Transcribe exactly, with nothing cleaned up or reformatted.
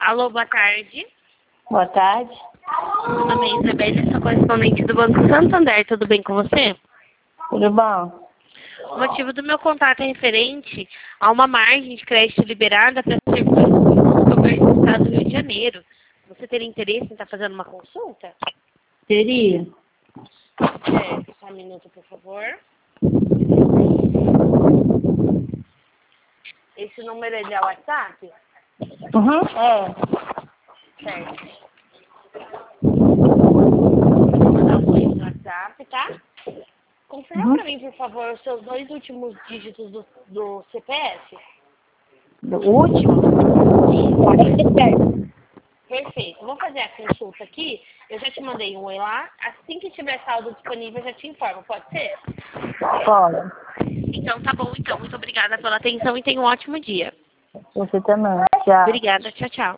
Alô, boa tarde. Boa tarde. Meu nome é Isabelle, sou correspondente do Banco Santander. Tudo bem com você? Tudo bom? O motivo do meu contato é referente a uma margem de crédito liberada para serviços do governo do estado do Rio de Janeiro. Você teria interesse em estar fazendo uma consulta? Teria. É, só um minuto, por favor. Esse número é de WhatsApp? Uhum, é. Certo. Vou mandar um oi no WhatsApp, tá? Confirma Uhum. pra mim, por favor, os seus dois últimos dígitos do, do C P F. Do último? quarenta e sete. Perfeito. Vou fazer a consulta aqui. Eu já te mandei um oi lá. Assim que tiver saldo disponível, eu já te informo. Pode ser? Pode. Então, tá bom. Então, muito obrigada pela atenção e tenha um ótimo dia. Você também. Tchau. Obrigada. Tchau, tchau.